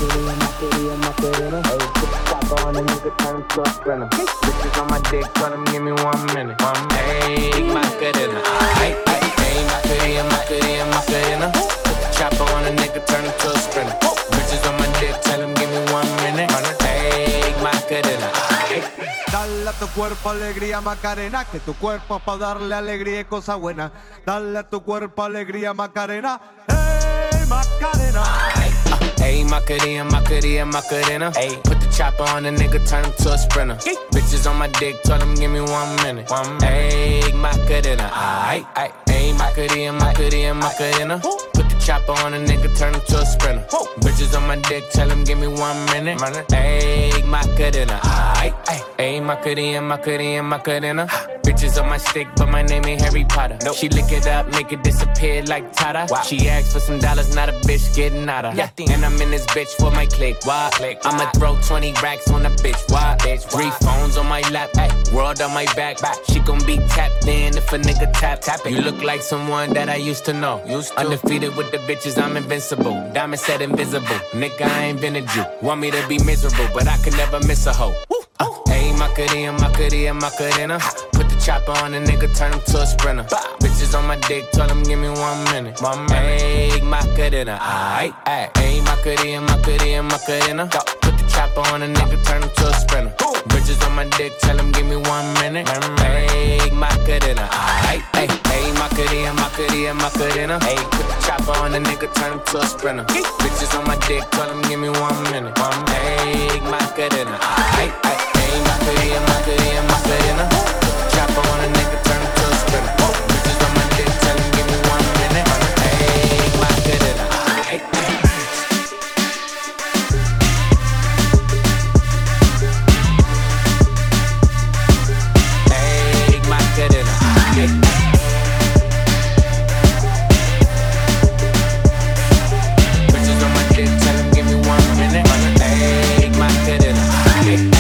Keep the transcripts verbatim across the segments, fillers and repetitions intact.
Macarena, Macarena, Macarena. Hey, put the chopper on the nigga, turn him to a sprinter. Bitches on my dick, tell them give me one minute. One minute. Hey, Macarena. Hey, hey, hey, Macarena, Macarena, Macarena. Put the chopper on the nigga, turn him to a sprinter. Bitches on my dick, tell them give me one minute. Hey, Macarena. Dale a tu cuerpo alegría Macarena, que tu cuerpo es pa' darle alegría y cosa buena. Dale a tu cuerpo alegría Macarena, hey Macarena. Hey, Macarena, Macarena, Macarena. Hey, put the chopper on the nigga, turn him to a sprinter. Hey. Bitches on my dick, tell them give me one minute. One minute. Hey, Macarena. Aight, aight. Hey, Macarena, Macarena, Macarena. Put the chopper on the nigga, turn him to a sprinter. Woo. Bitches on my dick, tell him give me one minute. Hey, Macarena. Aight, aight. Hey, Macarena, Macarena, Macarena. Bitches on my stick, but my name ain't Harry Potter. Nope. She lick it up, make it disappear like Tata. Wow. She asked for some dollars, not a bitch getting out of. Yeah. And I'm in this bitch for my click. Why? Click. I'ma throw twenty racks on a bitch. Why? Bitch. Three phones on my lap, ay. World on my back. back. She gon' be tapped in if a nigga tap. tap it. You look like someone that I used to know. Used to. Undefeated with the bitches, I'm invincible. Diamond said invisible. Nigga, I ain't been a Jew. Want me to be miserable, but I can never miss a hoe. Uh, hey, Macarena, Macarena, Macarena. Put the chopper on the nigga, turn him to a sprinter. Bah. Bitches on my dick, tell him give me one minute. One minute. Hey, Macarena, aight, aight. Hey, Macarena, Macarena, Macarena. Put the chopper on the nigga, turn him to a sprinter. Ooh. Bitches on my dick, tell him give me one minute. Hey, Macarena, aight, aight. Hey, Macarena, Macarena, Macarena. Hey, put the chopper on the nigga, turn him to a sprinter. Bitches on my dick, tell him give me one minute. One minute. Hey, Macarena, aight, aight. Hey, Macarena, Macarena, Macarena. Chopper on a nigga, turn him to a sprinter. Bitches on my dick, tell him give me one minute. Hey, Macarena, aight, aight. Hey, Macarena, aight, aight. Bitches on my dick, tell him give me one minute. Hey, Macarena, aight, aight.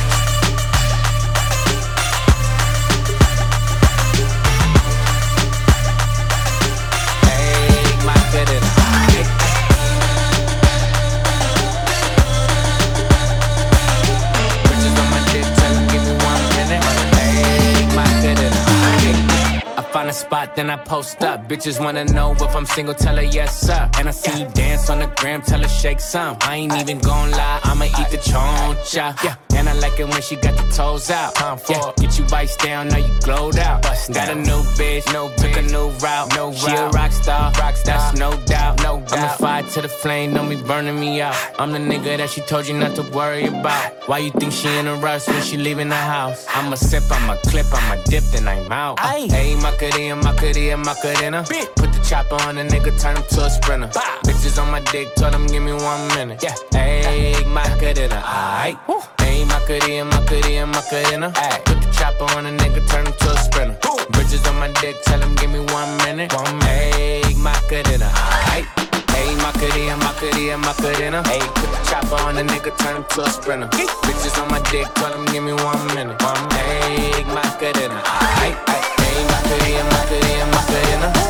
Find a spot, then I post up. Bitches wanna know if I'm single, tell her yes, sir. And I see you dance on the gram, tell her shake some. I ain't even gon' lie, I'ma eat the choncha. Yeah. And I like it when she got the toes out. Yeah. Get you bites down, now you glowed out. Got a new bitch, no took a new route. No she route. A rock star, rock star, that's no doubt. No doubt. I'm a fire to the flame, don't be burning me out. I'm the nigga that she told you not to worry about. Why you think she in a rush when she leaving the house? I'ma sip, I'ma clip, I'ma dip, then I'm out. Aye. Hey, Macarena, Macarena, Macarena. Put the chopper on the nigga, turn him to a sprinter. Bah. Bitches on my dick, told him give me one minute. Yeah. Hey, Macarena, aight. Hey, Macarena, Macarena, Macarena. Ay. Put the chopper on a nigga, turn him to a sprinter. Ooh. Bitches on my dick, tell him give me one minute. One minute. Hey, Macarena, aight. Hey, Macarena, Macarena, Macarena. Hey, put the chopper on a nigga, turn him to a sprinter. Hey. Bitches on my dick, tell him give me one minute. One minute. Hey, Macarena, aight, aight. Hey, Macarena, Macarena, Macarena.